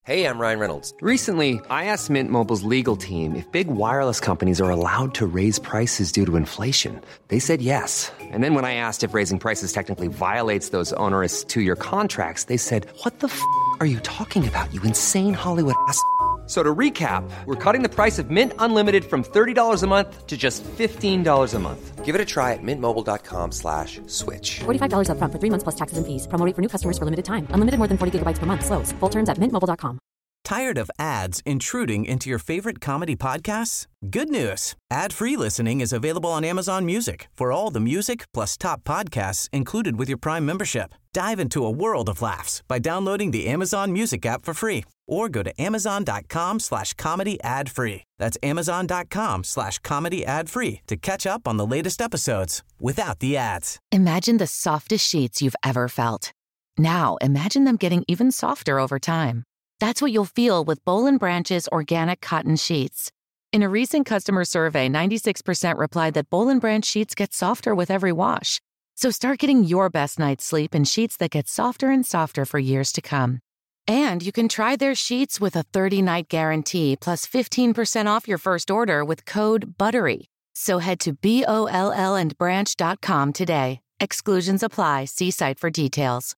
Hey, I'm Ryan Reynolds. Recently, I asked Mint Mobile's legal team if big wireless companies are allowed to raise prices due to inflation. They said yes. And then when I asked if raising prices technically violates those onerous two-year contracts, they said, "What the f*** are you talking about, you insane Hollywood ass?" So to recap, we're cutting the price of Mint Unlimited from $30 a month to just $15 a month. Give it a try at mintmobile.com/switch. $45 up front for 3 months plus taxes and fees. Promo rate for new customers for limited time. Unlimited more than 40 gigabytes per month. Slows full terms at mintmobile.com. Tired of ads intruding into your favorite comedy podcasts? Good news. Ad-free listening is available on Amazon Music for all the music plus top podcasts included with your Prime membership. Dive into a world of laughs by downloading the Amazon Music app for free or go to amazon.com/comedy ad-free. That's amazon.com/comedy ad-free to catch up on the latest episodes without the ads. Imagine the softest sheets you've ever felt. Now imagine them getting even softer over time. That's what you'll feel with Boll & Branch's organic cotton sheets. In a recent customer survey, 96% replied that Boll & Branch sheets get softer with every wash. So start getting your best night's sleep in sheets that get softer and softer for years to come. And you can try their sheets with a 30-night guarantee plus 15% off your first order with code BUTTERY. So head to BOLLandbranch.com today. Exclusions apply. See site for details.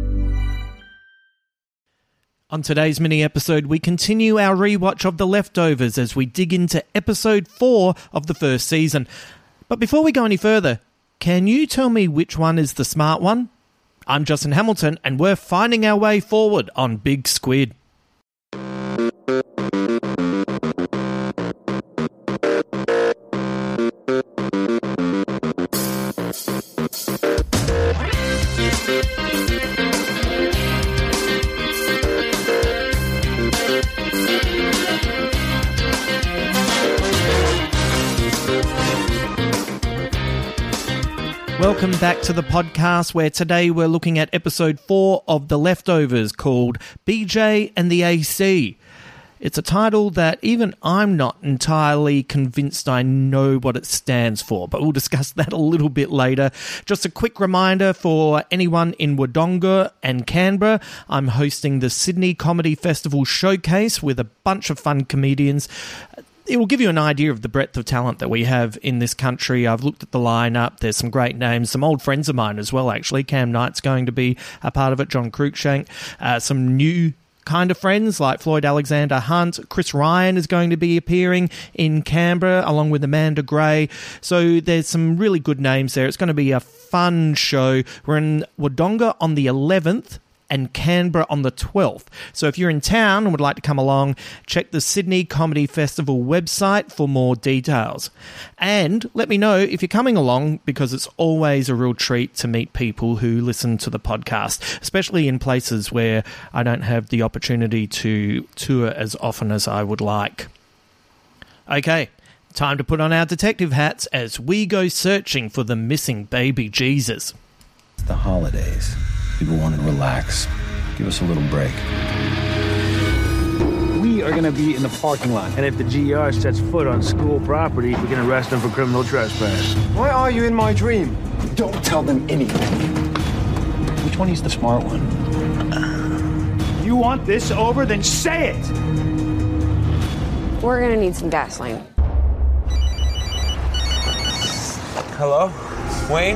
On today's mini-episode, we continue our rewatch of The Leftovers as we dig into episode 4 of the first season. But before we go any further, can you tell me which one is the smart one? I'm Justin Hamilton, and we're finding our way forward on Big Squid. Welcome back to the podcast where today we're looking at episode 4 of The Leftovers called BJ and the AC. It's a title that even I'm not entirely convinced I know what it stands for, but we'll discuss that a little bit later. Just a quick reminder for anyone in Wodonga and Canberra, I'm hosting the Sydney Comedy Festival Showcase with a bunch of fun comedians. It will give you an idea of the breadth of talent that we have in this country. I've looked at the lineup. There's some great names, some old friends of mine as well, actually. Cam Knight's going to be a part of it, John Cruikshank. Some new kind of friends like Floyd Alexander Hunt. Chris Ryan is going to be appearing in Canberra along with Amanda Gray. So there's some really good names there. It's going to be a fun show. We're in Wodonga on the 11th. And Canberra on the 12th. So if you're in town and would like to come along, check the Sydney Comedy Festival website for more details. And let me know if you're coming along, because it's always a real treat to meet people who listen to the podcast, especially in places where I don't have the opportunity to tour as often as I would like. Okay, time to put on our detective hats as we go searching for the missing baby Jesus. It's the holidays. People want to relax. Give us a little break. We are going to be in the parking lot, and if the GR sets foot on school property, we can arrest them for criminal trespass. Why are you in my dream? Don't tell them anything. Which one is the smart one? You want this over? Then say it! We're going to need some gasoline. Hello? Wayne?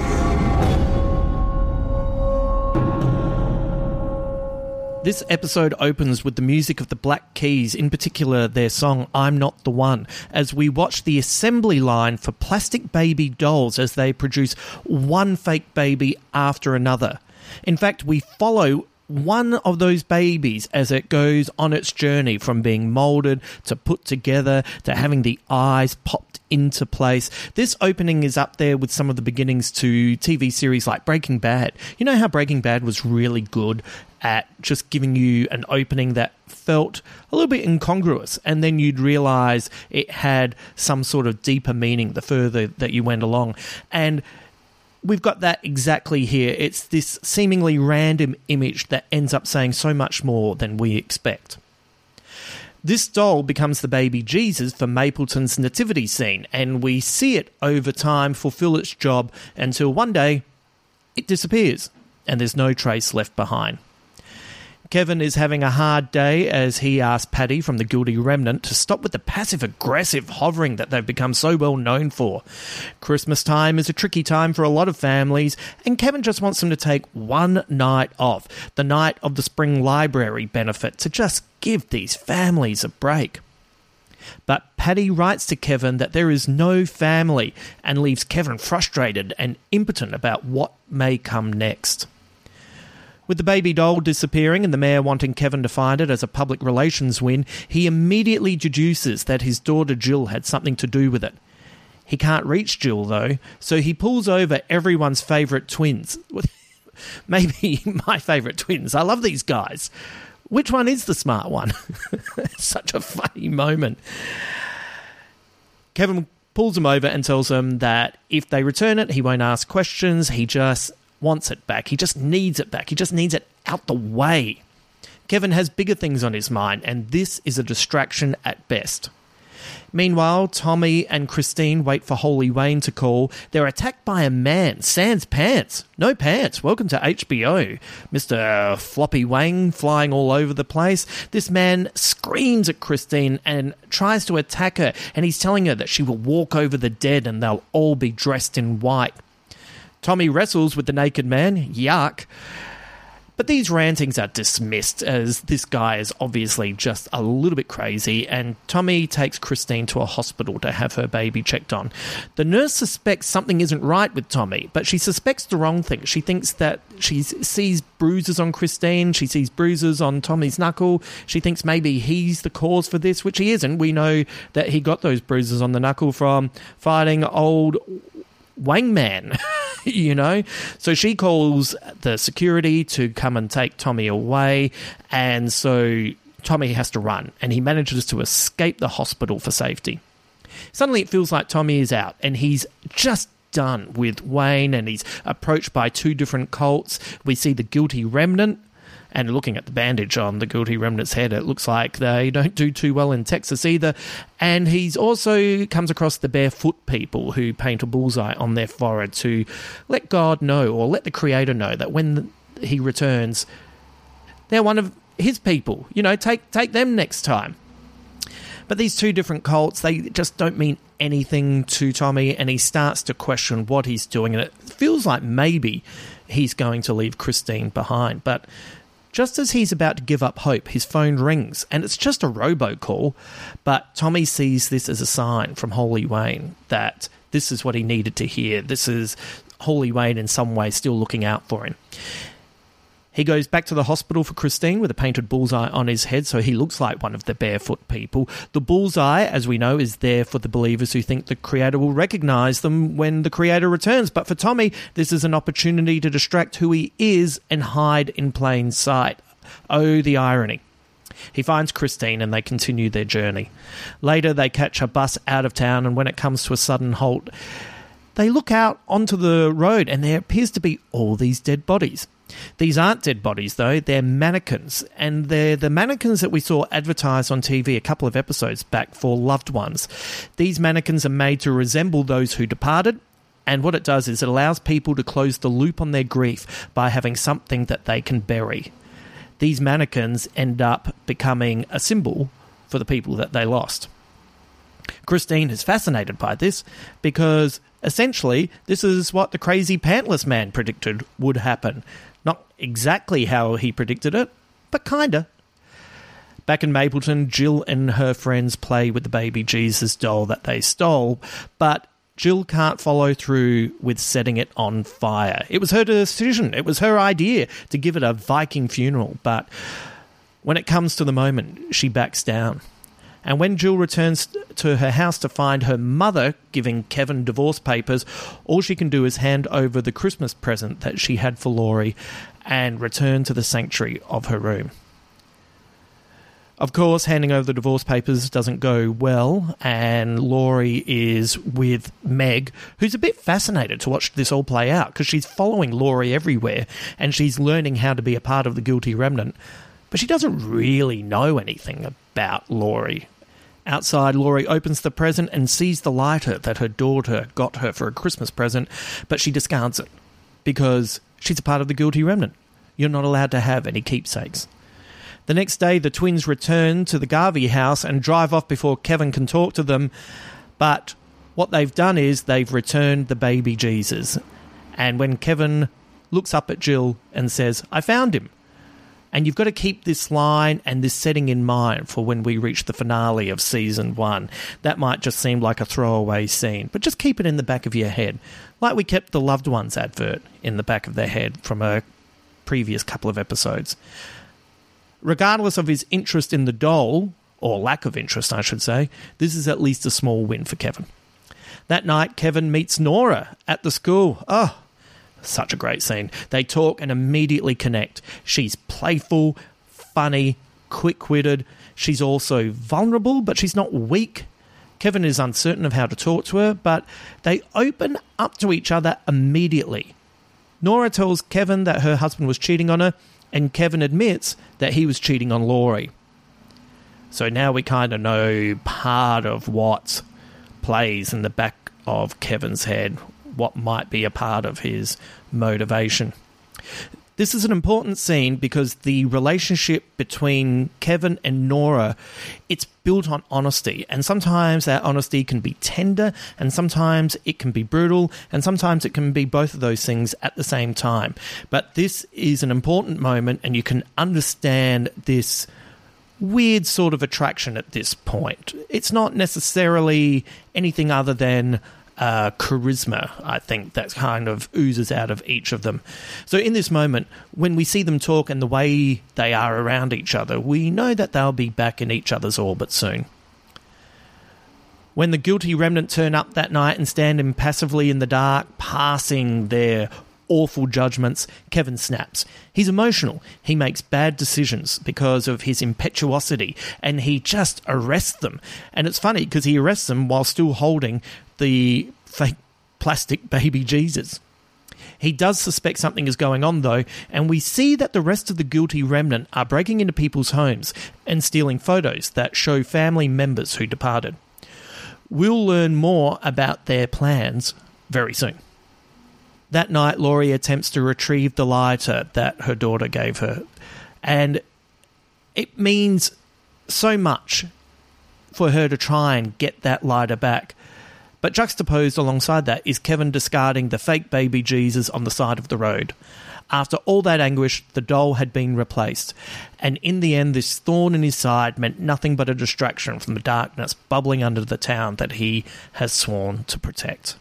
This episode opens with the music of the Black Keys, in particular their song I'm Not the One, as we watch the assembly line for plastic baby dolls as they produce one fake baby after another. In fact, we follow one of those babies as it goes on its journey from being moulded to put together to having the eyes popped into place. This opening is up there with some of the beginnings to TV series like Breaking Bad. You know how Breaking Bad was really good at just giving you an opening that felt a little bit incongruous, and then you'd realise it had some sort of deeper meaning the further that you went along. And we've got that exactly here. It's this seemingly random image that ends up saying so much more than we expect. This doll becomes the baby Jesus for Mapleton's nativity scene, and we see it over time fulfill its job until one day it disappears and there's no trace left behind. Kevin is having a hard day as he asks Paddy from the Guilty Remnant to stop with the passive-aggressive hovering that they've become so well known for. Christmas time is a tricky time for a lot of families, and Kevin just wants them to take one night off, the night of the Spring Library benefit, to just give these families a break. But Paddy writes to Kevin that there is no family and leaves Kevin frustrated and impotent about what may come next. With the baby doll disappearing and the mayor wanting Kevin to find it as a public relations win, he immediately deduces that his daughter Jill had something to do with it. He can't reach Jill, though, so he pulls over everyone's favourite twins. Maybe my favourite twins. I love these guys. Which one is the smart one? Such a funny moment. Kevin pulls him over and tells him that if they return it, he won't ask questions. He just wants it back. He just needs it back. He just needs it out the way. Kevin has bigger things on his mind, and this is a distraction at best. Meanwhile, Tommy and Christine wait for Holy Wayne to call. They're attacked by a man, sans pants. No pants. Welcome to HBO. Mr. Floppy Wayne flying all over the place. This man screams at Christine and tries to attack her, and he's telling her that she will walk over the dead and they'll all be dressed in white. Tommy wrestles with the naked man. Yuck. But these rantings are dismissed as this guy is obviously just a little bit crazy, and Tommy takes Christine to a hospital to have her baby checked on. The nurse suspects something isn't right with Tommy, but she suspects the wrong thing. She thinks that she sees bruises on Christine, she sees bruises on Tommy's knuckle, she thinks maybe he's the cause for this, which he isn't. We know that he got those bruises on the knuckle from fighting old Wangman, you know. So she calls the security to come and take Tommy away, and so Tommy has to run, and he manages to escape the hospital for safety. Suddenly it feels like Tommy is out, and he's just done with Wayne, and he's approached by two different cults. We see the Guilty Remnant, and looking at the bandage on the Guilty Remnant's head, it looks like they don't do too well in Texas either. And he's also comes across the Barefoot people who paint a bullseye on their forehead to let God know, or let the Creator know, that when he returns, they're one of his people. You know, take them next time. But these two different cults, they just don't mean anything to Tommy, and he starts to question what he's doing, and it feels like maybe he's going to leave Christine behind. But just as he's about to give up hope, his phone rings, and it's just a robocall, but Tommy sees this as a sign from Holy Wayne that this is what he needed to hear. This is Holy Wayne in some way still looking out for him. He goes back to the hospital for Christine with a painted bullseye on his head, so he looks like one of the Barefoot people. The bullseye, as we know, is there for the believers who think the Creator will recognise them when the Creator returns. But for Tommy, this is an opportunity to distract who he is and hide in plain sight. Oh, the irony. He finds Christine and they continue their journey. Later, they catch a bus out of town, and when it comes to a sudden halt, they look out onto the road and there appears to be all these dead bodies. These aren't dead bodies, though. They're mannequins, and they're the mannequins that we saw advertised on TV a couple of episodes back for loved ones. These mannequins are made to resemble those who departed, and what it does is it allows people to close the loop on their grief by having something that they can bury. These mannequins end up becoming a symbol for the people that they lost. Christine is fascinated by this because essentially this is what the crazy pantless man predicted would happen. Not exactly how he predicted it, but kinda. Back in Mapleton, Jill and her friends play with the baby Jesus doll that they stole, but Jill can't follow through with setting it on fire. It was her decision. It was her idea to give it a Viking funeral, but when it comes to the moment, she backs down. And when Jill returns to her house to find her mother giving Kevin divorce papers, all she can do is hand over the Christmas present that she had for Laurie and return to the sanctuary of her room. Of course, handing over the divorce papers doesn't go well, and Laurie is with Meg, who's a bit fascinated to watch this all play out because she's following Laurie everywhere and she's learning how to be a part of the Guilty Remnant, but she doesn't really know anything about Laurie. Outside, Laurie opens the present and sees the lighter that her daughter got her for a Christmas present, but she discards it because she's a part of the Guilty Remnant. You're not allowed to have any keepsakes. The next day, the twins return to the Garvey house and drive off before Kevin can talk to them. But what they've done is they've returned the baby Jesus. And when Kevin looks up at Jill and says, "I found him." And you've got to keep this line and this setting in mind for when we reach the finale of Season 1. That might just seem like a throwaway scene, but just keep it in the back of your head. Like we kept the Loved Ones advert in the back of their head from a previous couple of episodes. Regardless of his interest in the doll, or lack of interest, I should say, this is at least a small win for Kevin. That night, Kevin meets Nora at the school. Oh, such a great scene. They talk and immediately connect. She's playful, funny, quick-witted. She's also vulnerable, but she's not weak. Kevin is uncertain of how to talk to her, but they open up to each other immediately. Nora tells Kevin that her husband was cheating on her, and Kevin admits that he was cheating on Laurie. So now we kind of know part of what plays in the back of Kevin's head, what might be a part of his motivation. This is an important scene because the relationship between Kevin and Nora, it's built on honesty, and sometimes that honesty can be tender, and sometimes it can be brutal, and sometimes it can be both of those things at the same time. But this is an important moment, and you can understand this weird sort of attraction at this point. It's not necessarily anything other than charisma, I think, that kind of oozes out of each of them. So in this moment, when we see them talk and the way they are around each other, we know that they'll be back in each other's orbit soon. When the guilty remnant turn up that night and stand impassively in the dark, passing their awful judgments, Kevin snaps. He's emotional. He makes bad decisions because of his impetuosity, and he just arrests them. And it's funny because he arrests them while still holding the fake plastic baby Jesus. He does suspect something is going on, though, and we see that the rest of the guilty remnant are breaking into people's homes and stealing photos that show family members who departed. We'll learn more about their plans very soon. That night, Laurie attempts to retrieve the lighter that her daughter gave her, and it means so much for her to try and get that lighter back. But juxtaposed alongside that is Kevin discarding the fake baby Jesus on the side of the road. After all that anguish, the doll had been replaced, and in the end, this thorn in his side meant nothing but a distraction from the darkness bubbling under the town that he has sworn to protect.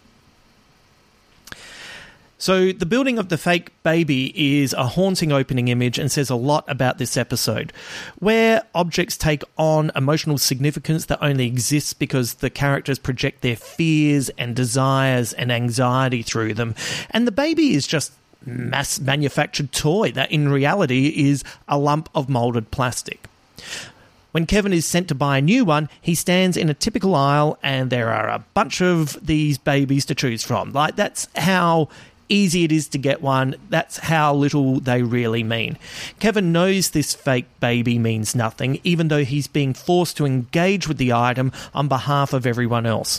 So the building of the fake baby is a haunting opening image and says a lot about this episode, where objects take on emotional significance that only exists because the characters project their fears and desires and anxiety through them, and the baby is just mass manufactured toy that in reality is a lump of moulded plastic. When Kevin is sent to buy a new one, he stands in a typical aisle and there are a bunch of these babies to choose from. Like, that's how easy it is to get one. That's how little they really mean. Kevin knows this fake baby means nothing, even though he's being forced to engage with the item on behalf of everyone else.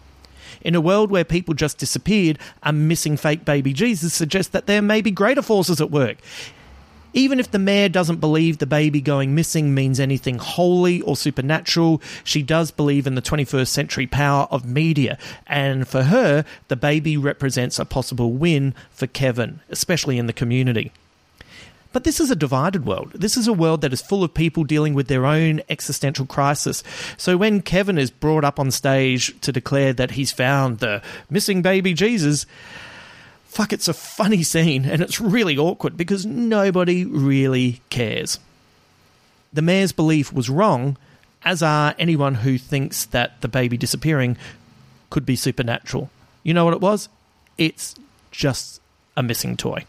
In a world where people just disappeared, a missing fake baby Jesus suggests that there may be greater forces at work. Even if the mayor doesn't believe the baby going missing means anything holy or supernatural, she does believe in the 21st century power of media, and for her, the baby represents a possible win for Kevin, especially in the community. But this is a divided world. This is a world that is full of people dealing with their own existential crisis. So when Kevin is brought up on stage to declare that he's found the missing baby Jesus, fuck, it's a funny scene, and it's really awkward because nobody really cares. The mayor's belief was wrong, as are anyone who thinks that the baby disappearing could be supernatural. You know what it was? It's just a missing toy.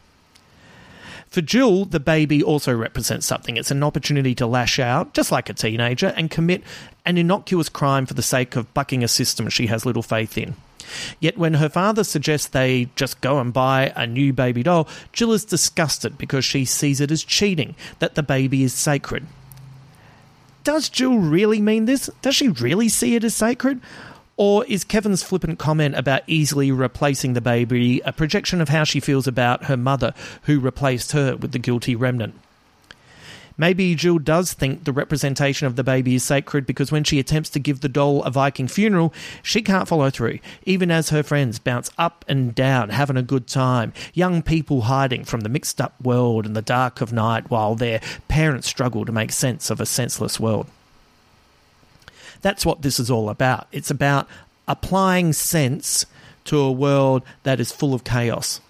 For Jill, the baby also represents something. It's an opportunity to lash out, just like a teenager, and commit an innocuous crime for the sake of bucking a system she has little faith in. Yet when her father suggests they just go and buy a new baby doll, Jill is disgusted because she sees it as cheating, that the baby is sacred. Does Jill really mean this? Does she really see it as sacred? Or is Kevin's flippant comment about easily replacing the baby a projection of how she feels about her mother, who replaced her with the guilty remnant? Maybe Jill does think the representation of the baby is sacred because when she attempts to give the doll a Viking funeral, she can't follow through, even as her friends bounce up and down, having a good time. Young people hiding from the mixed-up world in the dark of night while their parents struggle to make sense of a senseless world. That's what this is all about. It's about applying sense to a world that is full of chaos.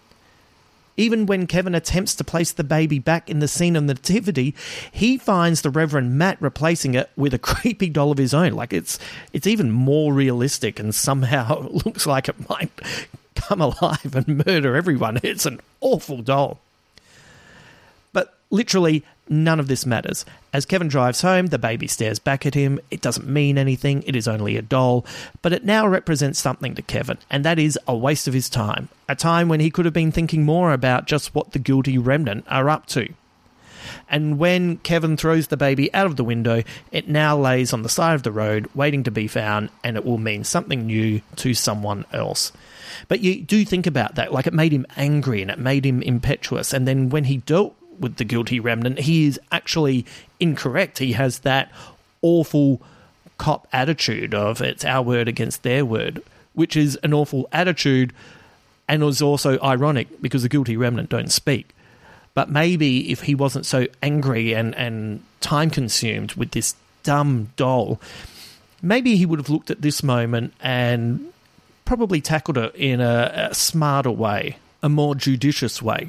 Even when Kevin attempts to place the baby back in the scene of nativity, he finds the Reverend Matt replacing it with a creepy doll of his own. Like it's even more realistic and somehow looks like it might come alive and murder everyone. It's an awful doll. But literally none of this matters. As Kevin drives home, the baby stares back at him. It doesn't mean anything. It is only a doll. But it now represents something to Kevin, and that is a waste of his time. A time when he could have been thinking more about just what the guilty remnant are up to. And when Kevin throws the baby out of the window, it now lays on the side of the road, waiting to be found, and it will mean something new to someone else. But you do think about that. Like, it made him angry and it made him impetuous. And then when he dealt with the guilty remnant, he is actually incorrect. He has that awful cop attitude of it's our word against their word, which is an awful attitude and was also ironic because the guilty remnant don't speak. But maybe if he wasn't so angry and time-consumed with this dumb doll, maybe he would have looked at this moment and probably tackled it in a smarter way, a more judicious way.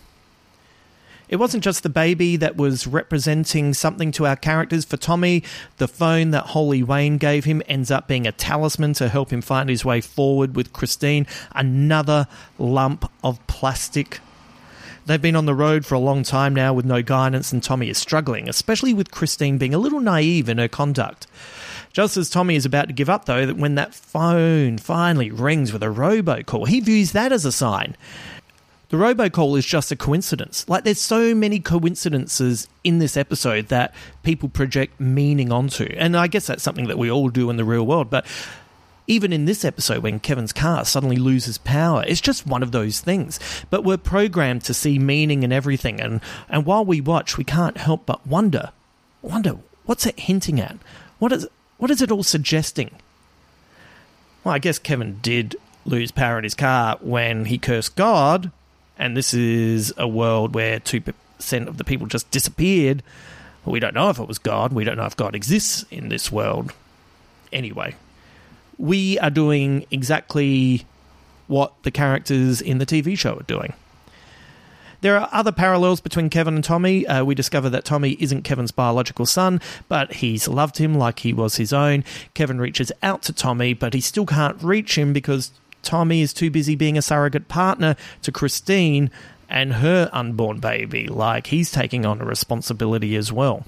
It wasn't just the baby that was representing something to our characters. For Tommy, the phone that Holy Wayne gave him ends up being a talisman to help him find his way forward with Christine, another lump of plastic. They've been on the road for a long time now with no guidance, and Tommy is struggling, especially with Christine being a little naive in her conduct. Just as Tommy is about to give up, though, that when that phone finally rings with a robocall, he views that as a sign. The robocall is just a coincidence. Like, there's so many coincidences in this episode that people project meaning onto. And I guess that's something that we all do in the real world. But even in this episode, when Kevin's car suddenly loses power, it's just one of those things. But we're programmed to see meaning in everything. And while we watch, we can't help but wonder, what's it hinting at? What is it all suggesting? Well, I guess Kevin did lose power in his car when he cursed God. And this is a world where 2% of the people just disappeared. Well, we don't know if it was God. We don't know if God exists in this world. Anyway, we are doing exactly what the characters in the TV show are doing. There are other parallels between Kevin and Tommy. We discover that Tommy isn't Kevin's biological son, but he's loved him like he was his own. Kevin reaches out to Tommy, but he still can't reach him because Tommy is too busy being a surrogate partner to Christine and her unborn baby, like he's taking on a responsibility as well.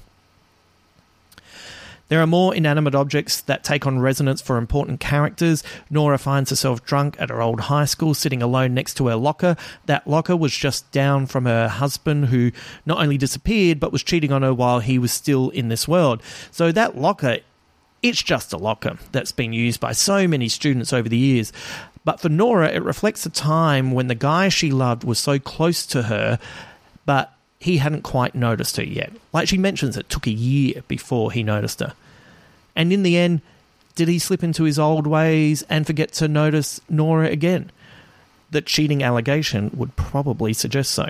There are more inanimate objects that take on resonance for important characters. Nora finds herself drunk at her old high school, sitting alone next to her locker. That locker was just down from her husband, who not only disappeared, but was cheating on her while he was still in this world. So that locker, it's just a locker that's been used by so many students over the years. But for Nora, it reflects a time when the guy she loved was so close to her, but he hadn't quite noticed her yet. Like she mentions, it took a year before he noticed her. And in the end, did he slip into his old ways and forget to notice Nora again? The cheating allegation would probably suggest so.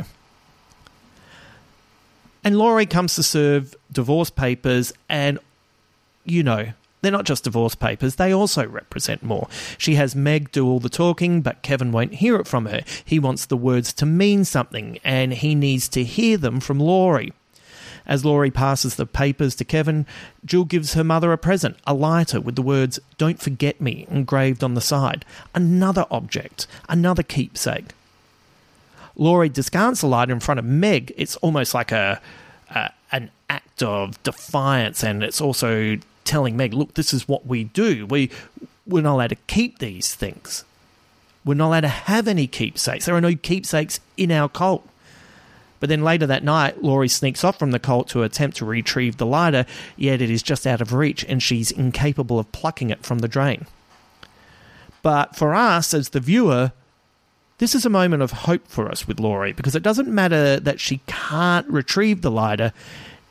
And Laurie comes to serve divorce papers, and, you know, they're not just divorce papers, they also represent more. She has Meg do all the talking, but Kevin won't hear it from her. He wants the words to mean something, and he needs to hear them from Laurie. As Laurie passes the papers to Kevin, Jill gives her mother a present, a lighter with the words, "Don't forget me," engraved on the side. Another object, another keepsake. Laurie discards the lighter in front of Meg. It's almost like an act of defiance, and it's also telling Meg, look, this is what we do. We're not allowed to keep these things. We're not allowed to have any keepsakes. There are no keepsakes in our cult. But then later that night, Laurie sneaks off from the cult to attempt to retrieve the lighter, yet it is just out of reach and she's incapable of plucking it from the drain. But for us, as the viewer, this is a moment of hope for us with Laurie, because it doesn't matter that she can't retrieve the lighter.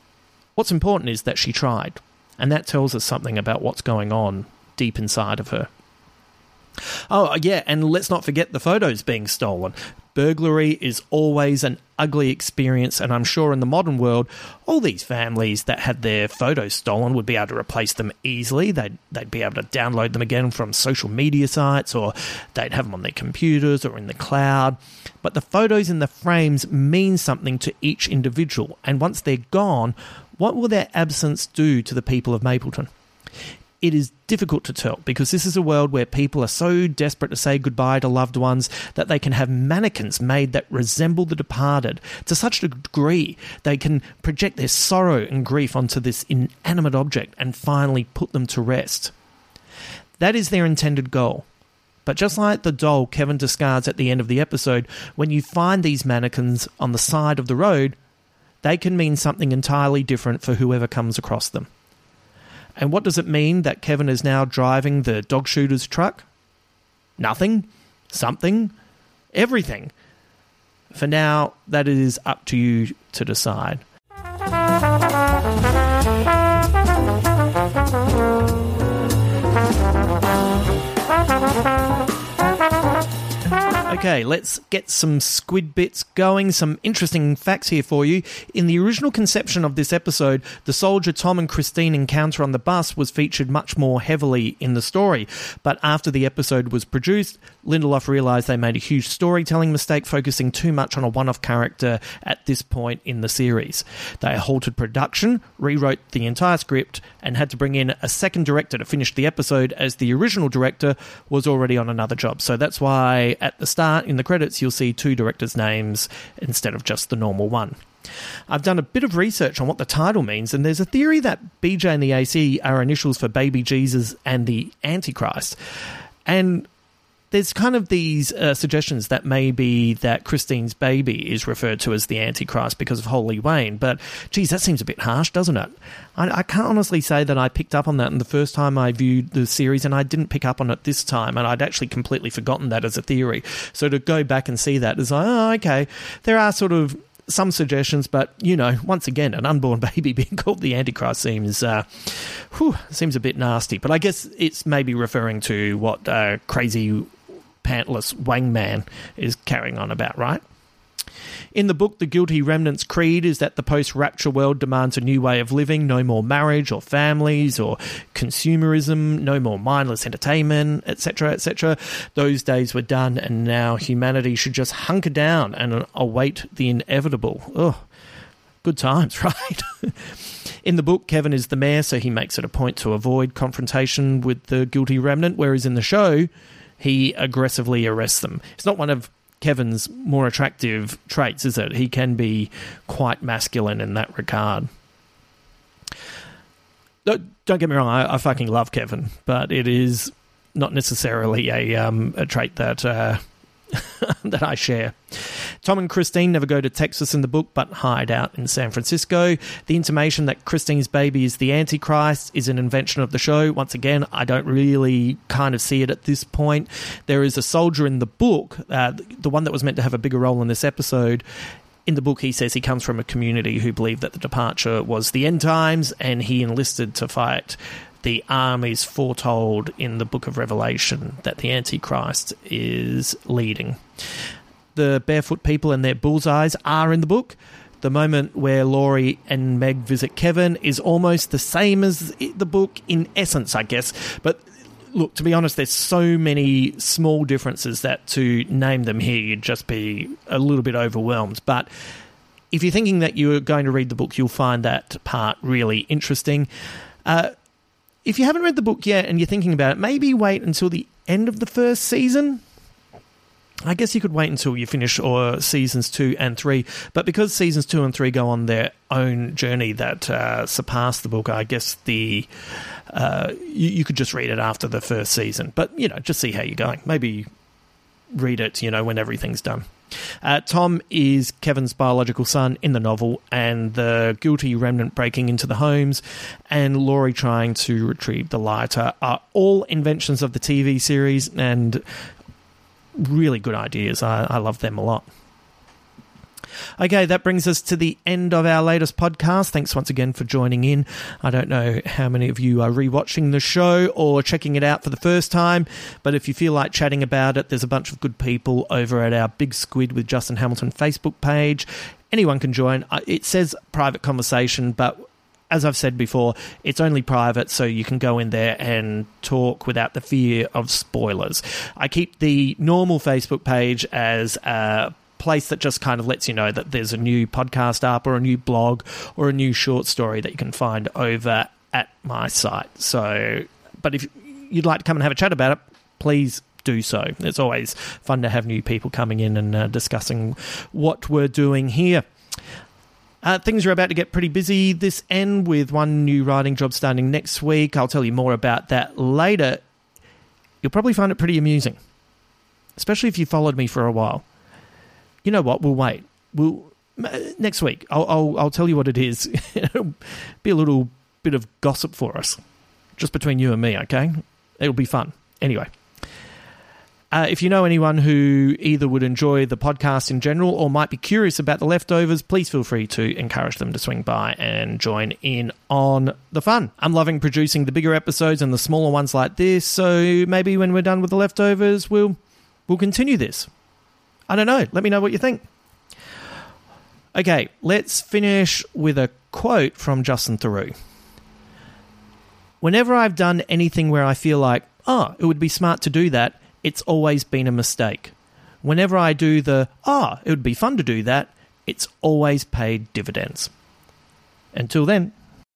What's important is that she tried, and that tells us something about what's going on deep inside of her. Oh, yeah, and let's not forget the photos being stolen. Burglary is always an ugly experience, and I'm sure in the modern world, all these families that had their photos stolen would be able to replace them easily. They'd be able to download them again from social media sites, or they'd have them on their computers or in the cloud. But the photos in the frames mean something to each individual, and once they're gone, what will their absence do to the people of Mapleton? It is difficult to tell, because this is a world where people are so desperate to say goodbye to loved ones that they can have mannequins made that resemble the departed to such a degree they can project their sorrow and grief onto this inanimate object and finally put them to rest. That is their intended goal. But just like the doll Kevin discards at the end of the episode, when you find these mannequins on the side of the road, they can mean something entirely different for whoever comes across them. And what does it mean that Kevin is now driving the dog shooter's truck? Nothing, something, everything. For now, that is up to you to decide. Okay, let's get some squid bits going. Some interesting facts here for you. In the original conception of this episode, the soldier Tom and Christine encounter on the bus was featured much more heavily in the story. But after the episode was produced, Lindelof realised they made a huge storytelling mistake focusing too much on a one-off character at this point in the series. They halted production, rewrote the entire script, and had to bring in a second director to finish the episode, as the original director was already on another job. So that's why at the start, in the credits, you'll see two directors' names instead of just the normal one. I've done a bit of research on what the title means, and there's a theory that BJ and the AC are initials for Baby Jesus and the Antichrist. And there's kind of these suggestions that maybe that Christine's baby is referred to as the Antichrist because of Holy Wayne, but geez, that seems a bit harsh, doesn't it? I can't honestly say that I picked up on that in the first time I viewed the series, and I didn't pick up on it this time, and I'd actually completely forgotten that as a theory. So to go back and see that is like, oh, okay, there are sort of some suggestions, but, you know, once again, an unborn baby being called the Antichrist seems a bit nasty. But I guess it's maybe referring to what crazy pantless Wang Man is carrying on about, right? In the book, The Guilty Remnant's creed is that the post-rapture world demands a new way of living, no more marriage or families or consumerism, no more mindless entertainment, etc., etc. Those days were done, and now humanity should just hunker down and await the inevitable. Oh, good times, right? In the book, Kevin is the mayor, so he makes it a point to avoid confrontation with the Guilty Remnant, whereas in the show, he aggressively arrests them. It's not one of Kevin's more attractive traits, is it? He can be quite masculine in that regard. Don't get me wrong, I fucking love Kevin, but it is not necessarily a trait that that I share. Tom and Christine never go to Texas in the book, but hide out in San Francisco. The intimation that Christine's baby is the Antichrist is an invention of the show. Once again, I don't really kind of see it at this point. There is a soldier in the book, the one that was meant to have a bigger role in this episode. In the book, he says he comes from a community who believed that the departure was the end times, and he enlisted to fight the armies foretold in the Book of Revelation that the Antichrist is leading. The barefoot people and their bullseyes are in the book. The moment where Laurie and Meg visit Kevin is almost the same as the book in essence, I guess. But look, to be honest, there's so many small differences that to name them here, you'd just be a little bit overwhelmed. But if you're thinking that you're going to read the book, you'll find that part really interesting. If you haven't read the book yet and you're thinking about it, maybe wait until the end of the first season. I guess you could wait until you finish seasons 2 and 3, but because seasons 2 and 3 go on their own journey that surpass the book, I guess you could just read it after the first season. But, just see how you're going. Maybe read it, when everything's done. Tom is Kevin's biological son in the novel, and the guilty remnant breaking into the homes and Laurie trying to retrieve the lighter are all inventions of the TV series and really good ideas. I love them a lot. Okay, that brings us to the end of our latest podcast. Thanks once again for joining in. I don't know how many of you are rewatching the show or checking it out for the first time, but if you feel like chatting about it, there's a bunch of good people over at our Big Squid with Justin Hamilton Facebook page. Anyone can join. It says private conversation, but as I've said before, it's only private, so you can go in there and talk without the fear of spoilers. I keep the normal Facebook page as a place that just kind of lets you know that there's a new podcast up or a new blog or a new short story that you can find over at my site. So, but if you'd like to come and have a chat about it, please do so. It's always fun to have new people coming in and discussing what we're doing here. Things are about to get pretty busy this end with one new writing job starting next week. I'll tell you more about that later. You'll probably find it pretty amusing, especially if you followed me for a while. You know what? We'll wait. Next week. I'll tell you what it is. It'll be a little bit of gossip for us, just between you and me. Okay, it'll be fun. Anyway, if you know anyone who either would enjoy the podcast in general or might be curious about The Leftovers, please feel free to encourage them to swing by and join in on the fun. I'm loving producing the bigger episodes and the smaller ones like this, so maybe when we're done with The Leftovers, we'll continue this. I don't know. Let me know what you think. Okay, let's finish with a quote from Justin Theroux. Whenever I've done anything where I feel like, it would be smart to do that, it's always been a mistake. Whenever I do it would be fun to do that, it's always paid dividends. Until then.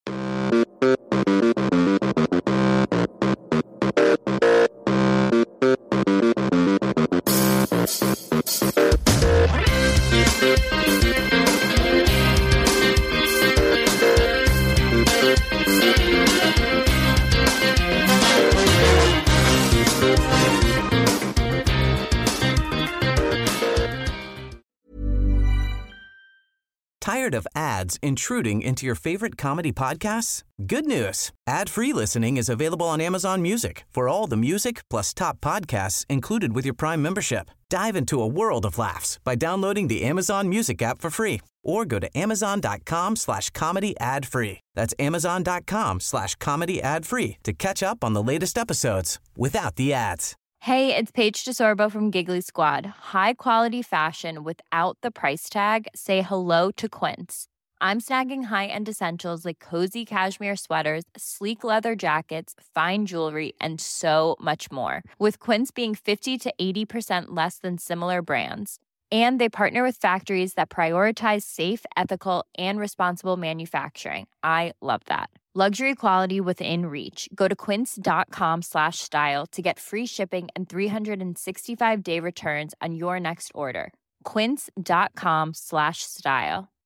Tired of ads intruding into your favorite comedy podcasts? Good news. Ad-free listening is available on Amazon Music for all the music plus top podcasts included with your Prime membership. Dive into a world of laughs by downloading the Amazon Music app for free or go to amazon.com/comedy ad-free. That's amazon.com/comedy ad-free to catch up on the latest episodes without the ads. Hey, it's Paige DeSorbo from Giggly Squad. High quality fashion without the price tag. Say hello to Quince. I'm snagging high-end essentials like cozy cashmere sweaters, sleek leather jackets, fine jewelry, and so much more. With Quince being 50 to 80% less than similar brands. And they partner with factories that prioritize safe, ethical, and responsible manufacturing. I love that. Luxury quality within reach. Go to quince.com/style to get free shipping and 365-day returns on your next order. Quince.com/style.